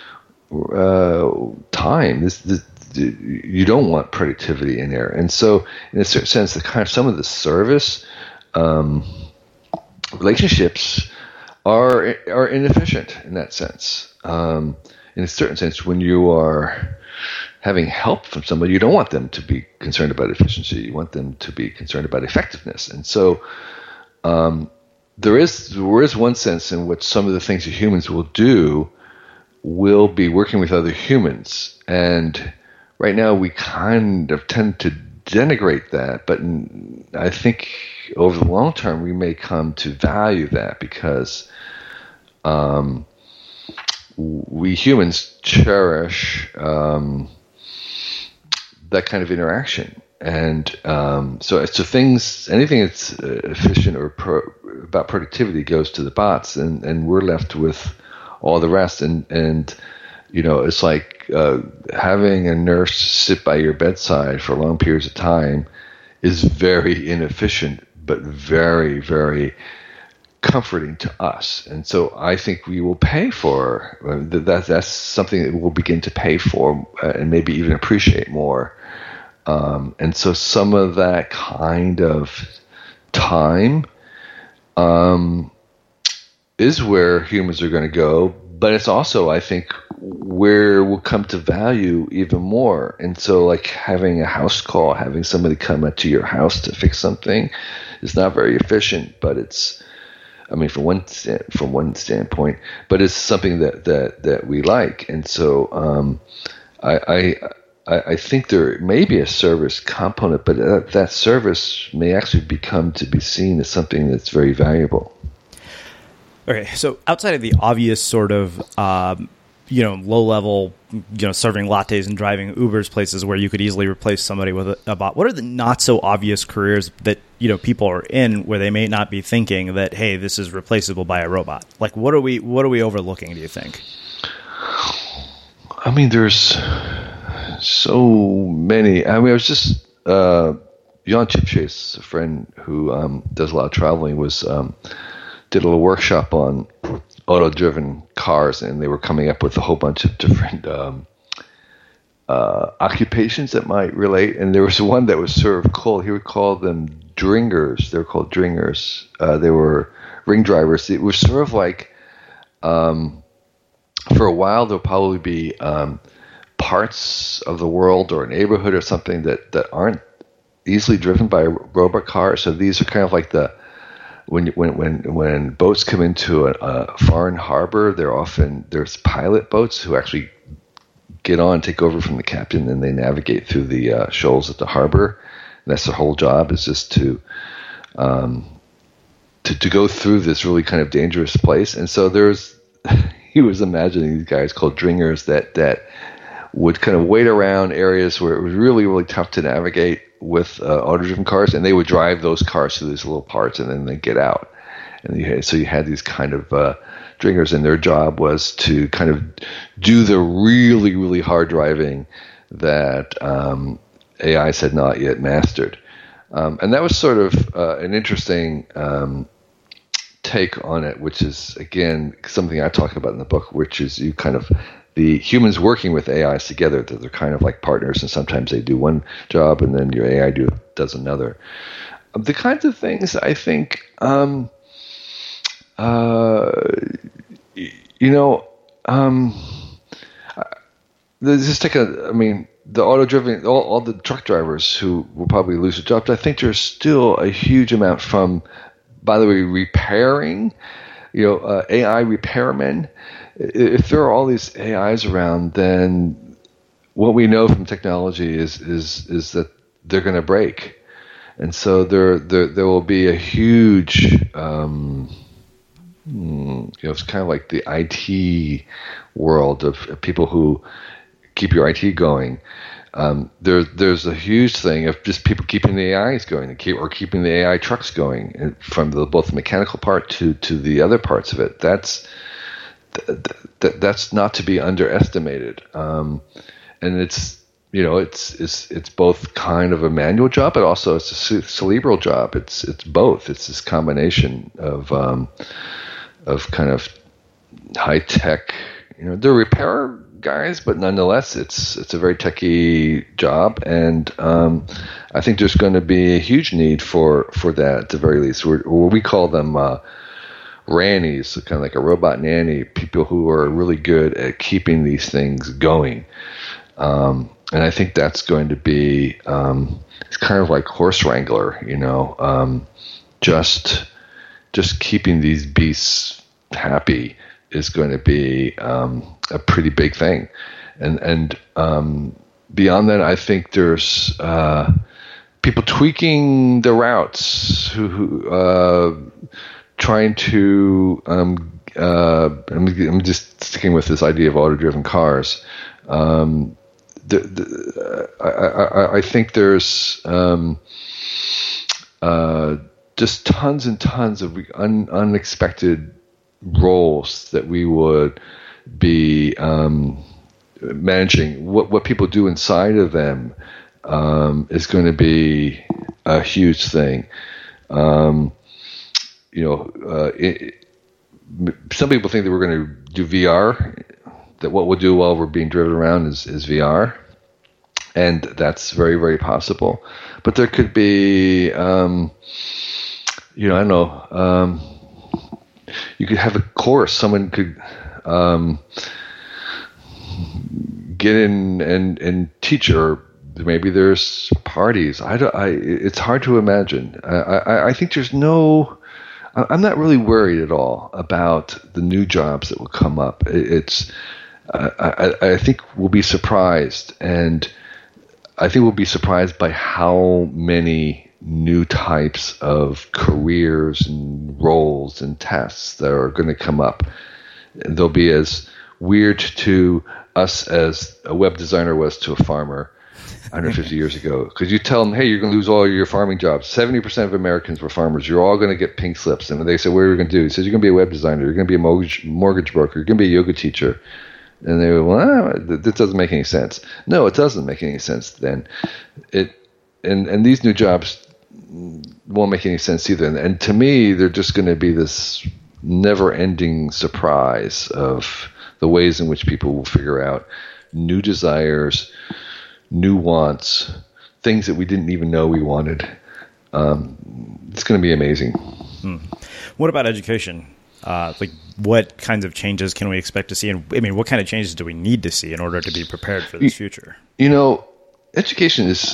[SPEAKER 1] uh, time. This, this, you don't want productivity in there. And so, in a certain sense, the kind of some of the service um, relationships are are inefficient in that sense. Um, in a certain sense, when you are having help from somebody, you don't want them to be concerned about efficiency. You want them to be concerned about effectiveness. And so um, there is there is one sense in which some of the things that humans will do will be working with other humans. And right now we kind of tend to denigrate that, but in, I think over the long term we may come to value that because um, we humans cherish um, that kind of interaction, and um, so so things, anything that's uh, efficient or pro, about productivity goes to the bots, and, and we're left with all the rest. And and you know, it's like uh, having a nurse sit by your bedside for long periods of time is very inefficient, but very very comforting to us. And so I think we will pay for uh, that. That's something that we'll begin to pay for uh, and maybe even appreciate more. Um, and so some of that kind of time um, is where humans are going to go, but it's also, I think, where we'll come to value even more. And so like having a house call, having somebody come up to your house to fix something is not very efficient, but it's, I mean, from one from one standpoint, but it's something that, that, that we like. And so um, I, I I think there may be a service component, but that, that service may actually become to be seen as something that's very valuable.
[SPEAKER 2] Okay, so outside of the obvious sort of um, you know, low level, you know, serving lattes and driving Ubers, places where you could easily replace somebody with a, a bot, what are the not so obvious careers that, you know, people are in where they may not be thinking that, hey, this is replaceable by a robot? Like, what are we what are we overlooking, do you think?
[SPEAKER 1] I mean, there's so many. I mean, I was just uh, Jan Chipchase, a friend who um, does a lot of traveling, was um, did a little workshop on auto-driven cars, and they were coming up with a whole bunch of different um, uh, occupations that might relate. And there was one that was sort of called, he would call them dringers. They were called dringers. Uh, they were ring drivers. It was sort of like, um, for a while, there'll probably be um, parts of the world or a neighborhood or something that, that aren't easily driven by a robot car. So these are kind of like the when when when when boats come into a, a foreign harbor, they're often there's pilot boats who actually get on, take over from the captain, and they navigate through the uh, shoals at the harbor. And that's their whole job, is just to um, to to go through this really kind of dangerous place. And so there's he was imagining these guys called dringers that that would kind of wait around areas where it was really really tough to navigate with uh, auto-driven cars, and they would drive those cars through these little parts, and then they get out. And you had, so you had these kind of uh, dringers, and their job was to kind of do the really, really hard driving that um, A Is had not yet mastered. Um, and that was sort of uh, an interesting um, take on it, which is, again, something I talk about in the book, which is you kind of the humans working with A Is together, that they're kind of like partners, and sometimes they do one job and then your A I do, does another. The kinds of things I think, um, uh, you know, um, just take a, I mean, the auto-driven, all, all the truck drivers who will probably lose their jobs, I think there's still a huge amount from, by the way, repairing, you know, uh, A I repairmen. If there are all these A Is around, then what we know from technology is is is that they're going to break, and so there there there will be a huge, um, you know, it's kind of like the I T world of people who keep your I T going. Um, there there's a huge thing of just people keeping the A Is going, and keep, or keeping the A I trucks going, from the, both the mechanical part to to the other parts of it. That's Th- th- that's not to be underestimated, um, and it's you know it's it's it's both kind of a manual job, but also it's a cerebral job. It's it's both. It's this combination of um, of kind of high tech. You know, they're repair guys, but nonetheless, it's it's a very techy job, and um, I think there's going to be a huge need for for that at the very least. We're, we call them. Uh, Rannies, so kind of like a robot nanny, people who are really good at keeping these things going. Um, and I think that's going to be, um, it's kind of like horse wrangler, you know, um, just, just keeping these beasts happy is going to be um, a pretty big thing. And, and um, beyond that, I think there's uh, people tweaking the routes who, who uh, trying to, um, uh, I'm, I'm just sticking with this idea of auto-driven cars. Um, the, the, I, I, I think there's um, uh, just tons and tons of un, unexpected roles that we would be um, managing. What what people do inside of them um, is going to be a huge thing. Um, You know, uh, it, some people think that we're going to do V R, that what we'll do while we're being driven around is, is V R. And that's very, very possible. But there could be, um, you know, I don't know, um, you could have a course. Someone could um, get in and, and teach, or maybe there's parties. I don't, I, it's hard to imagine. I, I, I think there's no... I'm not really worried at all about the new jobs that will come up. It's, uh, I, I think we'll be surprised, and I think we'll be surprised by how many new types of careers and roles and tasks that are going to come up. They'll be as weird to us as a web designer was to a farmer one hundred fifty years ago, because you tell them, hey, you're going to lose all your farming jobs. seventy percent of Americans were farmers. You're all going to get pink slips. And they say, what are you going to do? He says, you're going to be a web designer. You're going to be a mortgage, mortgage broker. You're going to be a yoga teacher. And they go, well, that doesn't make any sense. No, it doesn't make any sense then. It and, and these new jobs won't make any sense either. And, and to me, they're just going to be this never-ending surprise of the ways in which people will figure out new desires, new wants, things that we didn't even know we wanted. Um, it's going to be amazing.
[SPEAKER 2] Hmm. What about education? Uh, like, what kinds of changes can we expect to see? And I mean, what kind of changes do we need to see in order to be prepared for this future?
[SPEAKER 1] You know, education is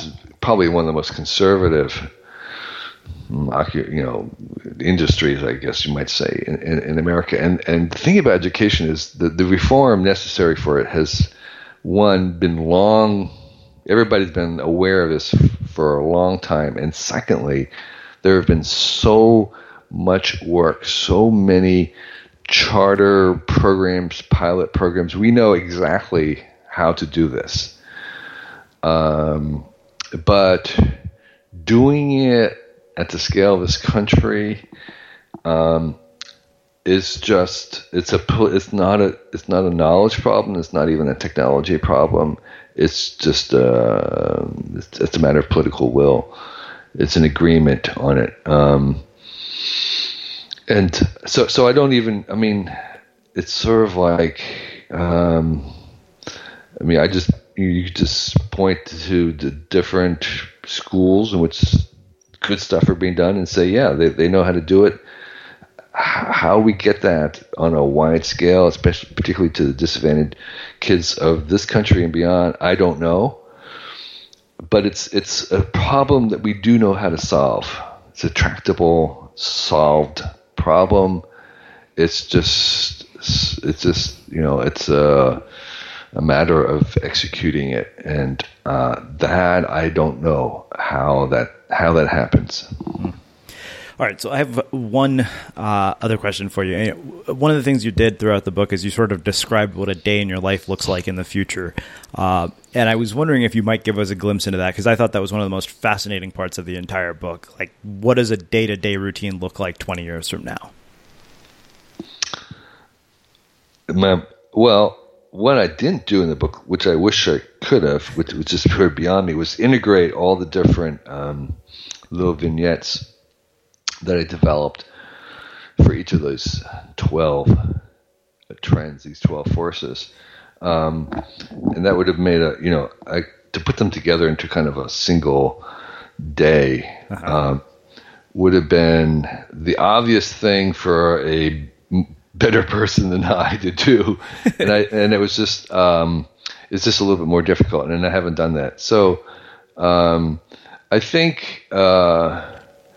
[SPEAKER 1] probably one of the most conservative, you know, industries, I guess you might say, in, in, in America. And and the thing about education is that the reform necessary for it has, one, been long. Everybody's been aware of this for a long time. And secondly, there have been so much work, so many charter programs, pilot programs. We know exactly how to do this. Um, but doing it at the scale of this country um, is just, it's a, it's not a, it's not a knowledge problem. It's not even a technology problem. It's just, uh, it's, it's a matter of political will. It's an agreement on it. Um, and so, so I don't even, I mean, it's sort of like, um, I mean, I just, you just point to the different schools in which good stuff are being done and say, yeah, they, they know how to do it. How we get that on a wide scale, especially particularly to the disadvantaged kids of this country and beyond, I don't know. But it's it's a problem that we do know how to solve. It's a tractable, solved problem. It's just it's just you know it's a a matter of executing it, and uh, that I don't know how that how that happens.
[SPEAKER 2] Mm-hmm. All right, so I have one uh, other question for you. One of the things you did throughout the book is you sort of described what a day in your life looks like in the future. Uh, and I was wondering if you might give us a glimpse into that, because I thought that was one of the most fascinating parts of the entire book. Like, what does a day-to-day routine look like twenty years from now?
[SPEAKER 1] Well, what I didn't do in the book, which I wish I could have, which was just pure beyond me, was integrate all the different um, little vignettes that I developed for each of those twelve trends, these twelve forces. Um, and that would have made a, you know, I, to put them together into kind of a single day uh-huh. um, would have been the obvious thing for a better person than I to do. and I, and it was just, um, it's just a little bit more difficult, and I haven't done that. So um, I think, uh,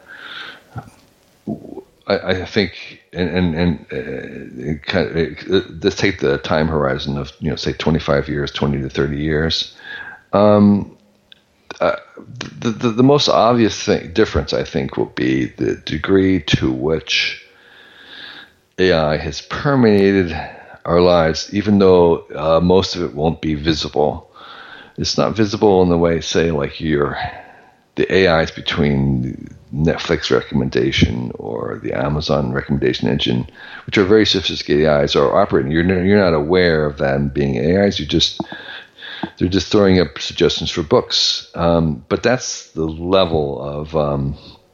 [SPEAKER 1] I, I think, and and, and uh, kind of, uh, let's take the time horizon of, you know, say twenty-five years, twenty to thirty years. Um, uh, the, the the most obvious thing difference, I think, will be the degree to which A I has permeated our lives, even though uh, most of it won't be visible. It's not visible in the way, say, like your the A Is between Netflix recommendation or the Amazon recommendation engine, which are very sophisticated A Is, are operating. You're you're not aware of them being A Is. You just they're just throwing up suggestions for books. Um, but that's the level of um,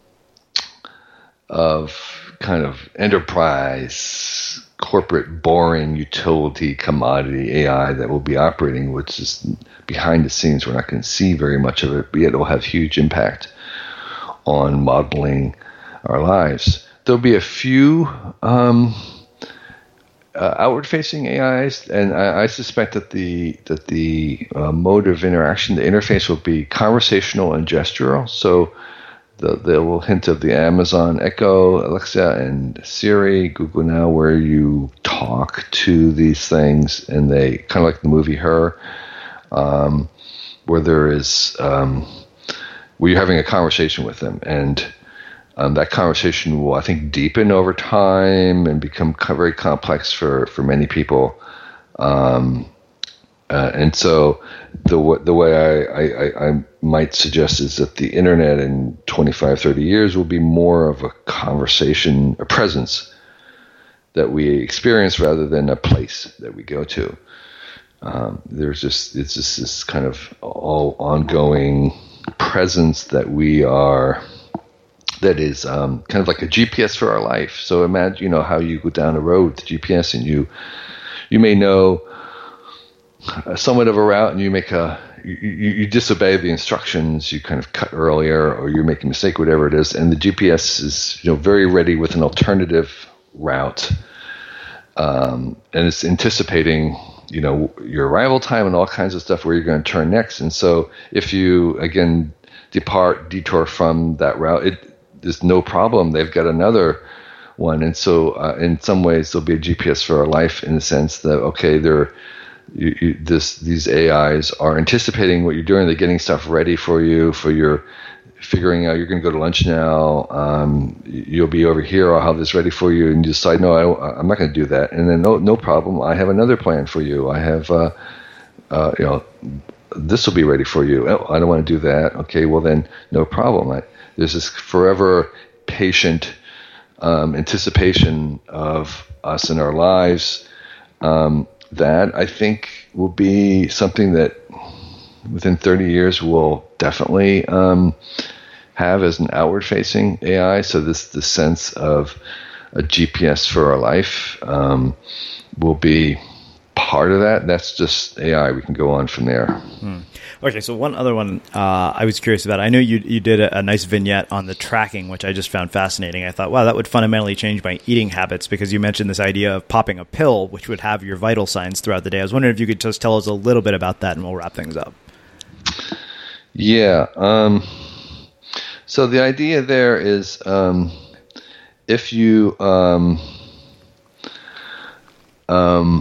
[SPEAKER 1] of kind of enterprise, corporate, boring, utility, commodity A I that will be operating, which is behind the scenes. We're not going to see very much of it, but yet it will have huge impact on modeling our lives. There'll be a few um, uh, outward-facing A Is, and I, I suspect that the that the uh, mode of interaction, the interface, will be conversational and gestural. So the, the little hint of the Amazon Echo, Alexa, and Siri, Google Now, where you talk to these things, and they kind of like the movie Her, um, where there is um, where you're having a conversation with them, and um, that conversation will, I think, deepen over time and become very complex for, for many people. Um, uh, and so the the way I, I, I might suggest is that the internet in twenty-five, thirty years will be more of a conversation, a presence that we experience rather than a place that we go to. Um, there's just, it's just this kind of all ongoing presence that we are, that is um, kind of like a G P S for our life. So imagine, you know, how you go down a road with the G P S, and you you may know somewhat of a route, and you make a you, you, you disobey the instructions, you kind of cut earlier, or you make a mistake, whatever it is, and the G P S is, you know, very ready with an alternative route, um, and it's anticipating, you know, your arrival time and all kinds of stuff where you're going to turn next. And so if you, again, depart, detour from that route, it there's no problem. They've got another one, and so uh, in some ways there'll be a G P S for our life in the sense that okay, they're you, you, this these A Is are anticipating what you're doing. They're getting stuff ready for you for your figuring out you're going to go to lunch now. Um, you'll be over here. I'll have this ready for you, and you decide no, I, I'm not going to do that. And then no, no problem. I have another plan for you. I have, uh, uh, you know, this will be ready for you. Oh, I don't want to do that. Okay, well then, no problem. I, there's this forever patient um, anticipation of us in our lives. Um, that I think will be something that within thirty years we'll definitely um, have as an outward-facing A I. So this the sense of a G P S for our life um, will be part of that. That's just A I. We can go on from there.
[SPEAKER 2] Hmm. Okay, so one other one uh, I was curious about. I know you you did a, a nice vignette on the tracking, which I just found fascinating. I thought, wow, that would fundamentally change my eating habits because you mentioned this idea of popping a pill, which would have your vital signs throughout the day. I was wondering if you could just tell us a little bit about that, and we'll wrap things up.
[SPEAKER 1] Yeah. Um, so the idea there is um, if you um, um,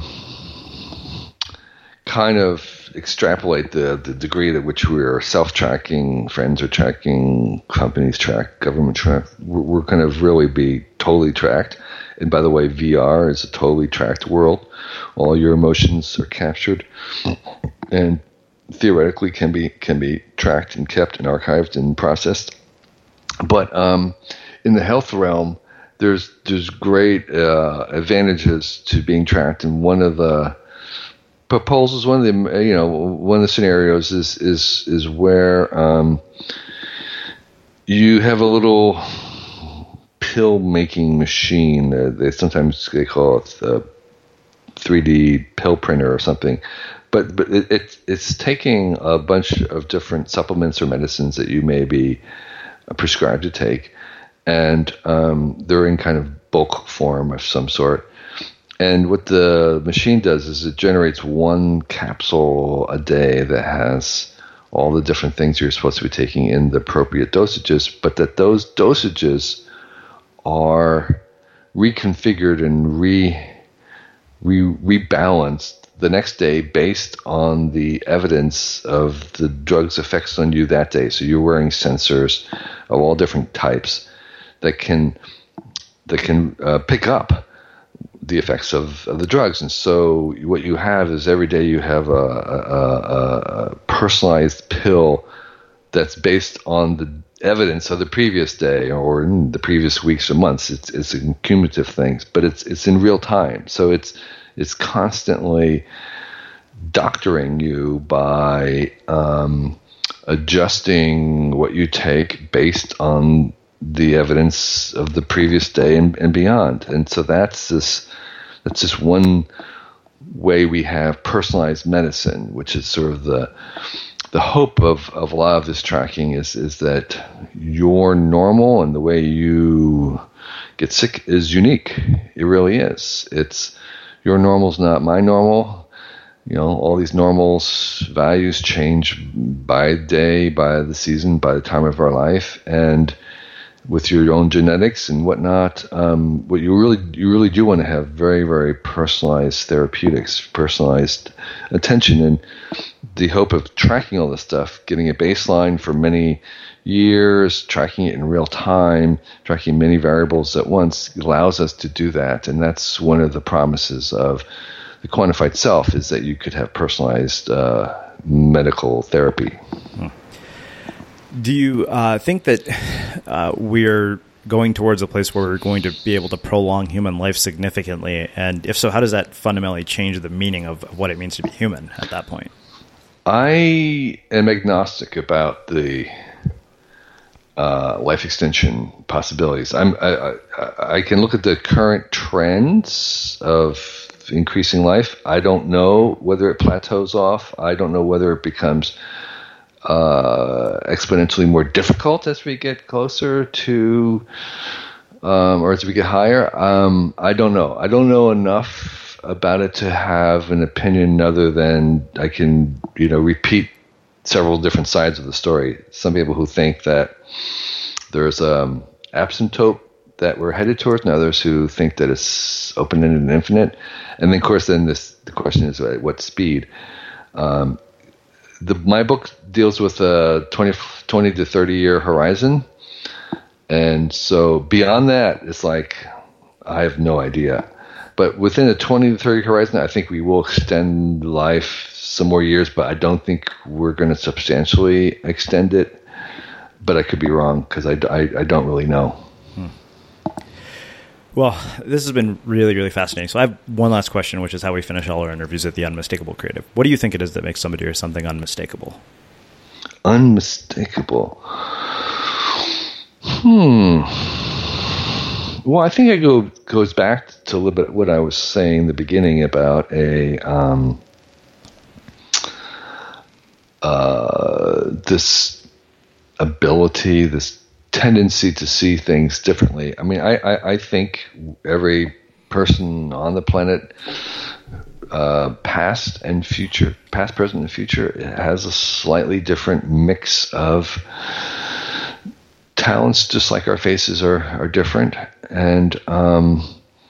[SPEAKER 1] kind of extrapolate the, the degree to which we're self-tracking, friends are tracking, companies track, government track, we're, we're going to really be totally tracked. And by the way, V R is a totally tracked world. All your emotions are captured and theoretically can be can be tracked and kept and archived and processed. But um, in the health realm, there's there's great uh, advantages to being tracked, and one of the proposals, one of the you know one of the scenarios is is is where um, you have a little pill making machine. Uh, they sometimes they call it the three D pill printer or something. But but it, it it's taking a bunch of different supplements or medicines that you may be prescribed to take, and um, they're in kind of bulk form of some sort. And what the machine does is it generates one capsule a day that has all the different things you're supposed to be taking in the appropriate dosages, but that those dosages are reconfigured and re, re rebalanced the next day based on the evidence of the drug's effects on you that day. So you're wearing sensors of all different types that can that can uh, pick up the effects of, of the drugs. And so what you have is every day you have a, a, a personalized pill that's based on the evidence of the previous day or in the previous weeks or months. It's it's cumulative things, but it's it's in real time. So it's it's constantly doctoring you by um, adjusting what you take based on the evidence of the previous day and, and beyond. And so that's this that's just one way we have personalized medicine, which is sort of the the hope of, of a lot of this tracking is is that your normal and the way you get sick is unique. It really is. It's your normal's not my normal. You know, all these normals, values change by day, by the season, by the time of our life, and with your own genetics and whatnot, um, what you really you really do want to have very, very personalized therapeutics, personalized attention, and the hope of tracking all this stuff, getting a baseline for many years, tracking it in real time, tracking many variables at once allows us to do that. And that's one of the promises of the quantified self, is that you could have personalized uh, medical therapy.
[SPEAKER 2] Hmm. Do you uh, think that uh, we're going towards a place where we're going to be able to prolong human life significantly? And if so, how does that fundamentally change the meaning of what it means to be human at that point?
[SPEAKER 1] I am agnostic about the uh, life extension possibilities. I'm, I, I, I can look at the current trends of increasing life. I don't know whether it plateaus off. I don't know whether it becomes uh, exponentially more difficult as we get closer to, um, or as we get higher. Um, I don't know. I don't know enough about it to have an opinion other than I can, you know, repeat several different sides of the story. Some people who think that there's um, asymptote that we're headed towards, and others who think that it's open-ended and infinite. And then, of course, then this the question is at what speed. Um, the my book deals with a twenty, twenty to thirty year horizon, and so beyond that, it's like I have no idea. But within a twenty to thirty horizon, I think we will extend life some more years, but I don't think we're going to substantially extend it. But I could be wrong because I, I, I don't really know.
[SPEAKER 2] Hmm. Well, this has been really, really fascinating. So I have one last question, which is how we finish all our interviews at the Unmistakable Creative. What do you think it is that makes somebody or something unmistakable?
[SPEAKER 1] Unmistakable. Hmm. Well, I think it go, goes back to a little bit what I was saying in the beginning about a um, uh, this ability, this tendency to see things differently. I mean, I, I, I think every person on the planet, uh, past and future, past, present, and future, has a slightly different mix of talents, just like our faces are, are different. And um,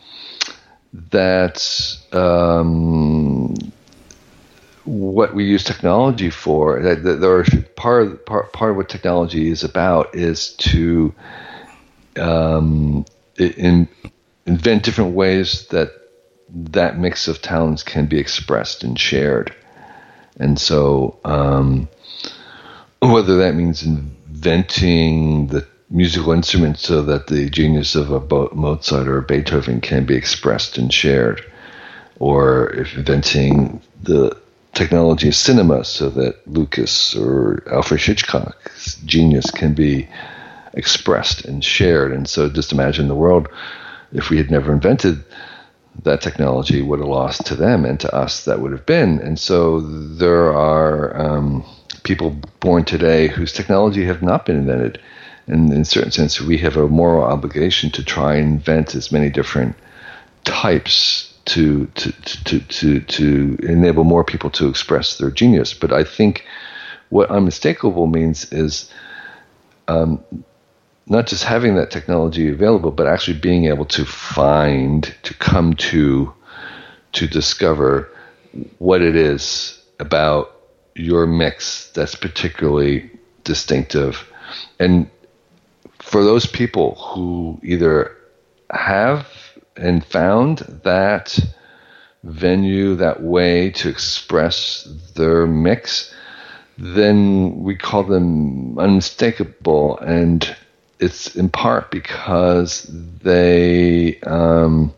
[SPEAKER 1] that's um, what we use technology for. There are part of, part, part of what technology is about is to um, in, invent different ways that that mix of talents can be expressed and shared. And so um, whether that means inventing the musical instruments so that the genius of a Mozart or a Beethoven can be expressed and shared, or if inventing the technology of cinema so that Lucas or Alfred Hitchcock's genius can be expressed and shared. And so just imagine the world, if we had never invented that technology, what a loss to them and to us that would have been. And so there are um, people born today whose technology have not been invented. And in a certain sense, we have a moral obligation to try and invent as many different types to to to to to enable more people to express their genius. But I think what unmistakable means is um, not just having that technology available, but actually being able to find, to come to, to discover what it is about your mix that's particularly distinctive. And for those people who either have and found that venue, that way to express their mix, then we call them unmistakable. And it's in part because they um,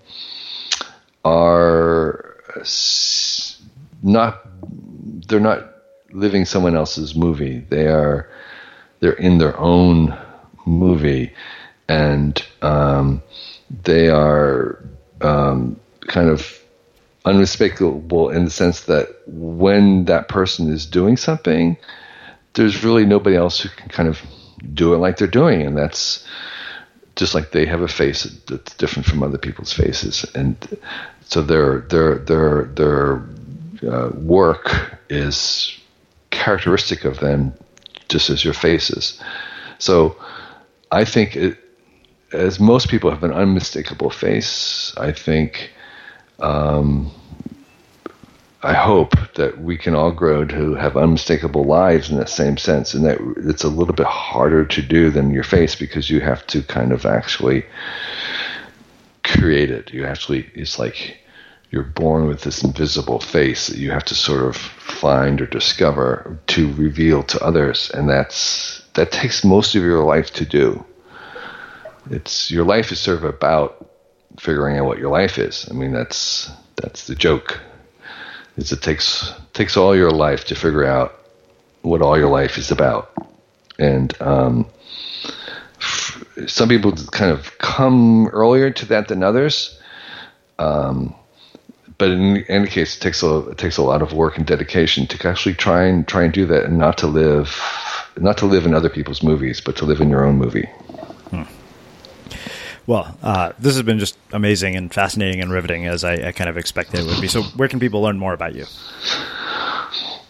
[SPEAKER 1] are not, they're not living someone else's movie. They are, they're in their own movie, and um, they are um, kind of unmistakable in the sense that when that person is doing something, there's really nobody else who can kind of do it like they're doing. And that's just like they have a face that's different from other people's faces. And so their, their, their, their uh, work is characteristic of them just as your face is. So I think it, as most people have an unmistakable face, I think, um, I hope that we can all grow to have unmistakable lives in that same sense. And that it's a little bit harder to do than your face, because you have to kind of actually create it. You actually, it's like you're born with this invisible face that you have to sort of find or discover to reveal to others. And that's, that takes most of your life to do. It's, your life is sort of about figuring out what your life is. I mean, that's, that's the joke. Is it takes takes all your life to figure out what all your life is about. And um, f- some people kind of come earlier to that than others. Um, but in any case, it takes a it takes a lot of work and dedication to actually try and try and do that, and not to live not to live in other people's movies, but to live in your own movie.
[SPEAKER 2] Hmm. Well, uh, this has been just amazing and fascinating and riveting, as I, I kind of expected it would be. So where can people learn more about you?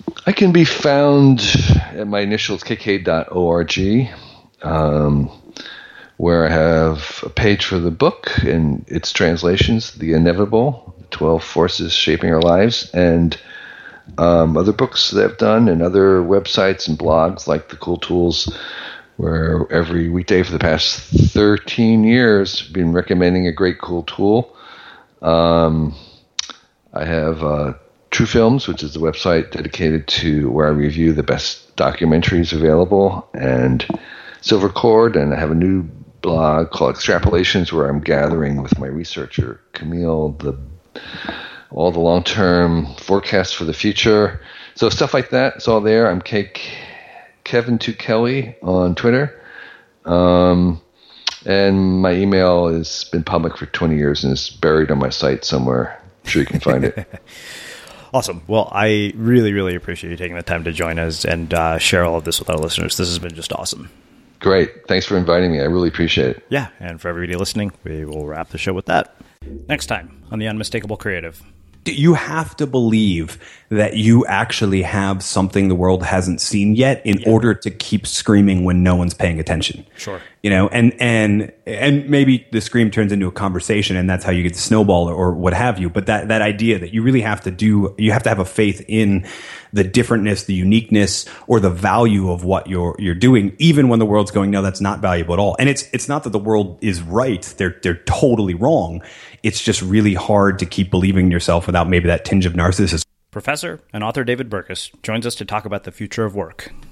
[SPEAKER 1] I can be found at my initials, k k dot org, um, where I have a page for the book and its translations, The Inevitable, twelve Forces Shaping Our Lives, and um, other books that I've done, and other websites and blogs like The Cool Tools, where every weekday for the past thirteen years I've been recommending a great cool tool. Um, I have uh, True Films, which is the website dedicated to where I review the best documentaries available, and Silver Cord, and I have a new blog called Extrapolations, where I'm gathering with my researcher Camille the all the long-term forecasts for the future. So stuff like that, it's all there. I'm K- Kevin two Kelly on Twitter. Um, and my email has been public for twenty years and is buried on my site somewhere. I'm sure you can find it.
[SPEAKER 2] Awesome. Well, I really, really appreciate you taking the time to join us and uh, share all of this with our listeners. This has been just awesome.
[SPEAKER 1] Great. Thanks for inviting me. I really appreciate it.
[SPEAKER 2] Yeah, and for everybody listening, we will wrap the show with that. Next time on The Unmistakable Creative.
[SPEAKER 3] You have to believe that you actually have something the world hasn't seen yet in yeah. order to keep screaming when no one's paying attention.
[SPEAKER 2] Sure.
[SPEAKER 3] You know, and, and, and maybe the scream turns into a conversation and that's how you get the snowball or, or what have you. But that, that idea that you really have to do, you have to have a faith in the differentness, the uniqueness, or the value of what you're, you're doing, even when the world's going, no, that's not valuable at all. And it's, it's not that the world is right. They're, they're totally wrong. It's just really hard to keep believing in yourself without maybe that tinge of narcissism.
[SPEAKER 2] Professor and author David Burkus joins us to talk about the future of work.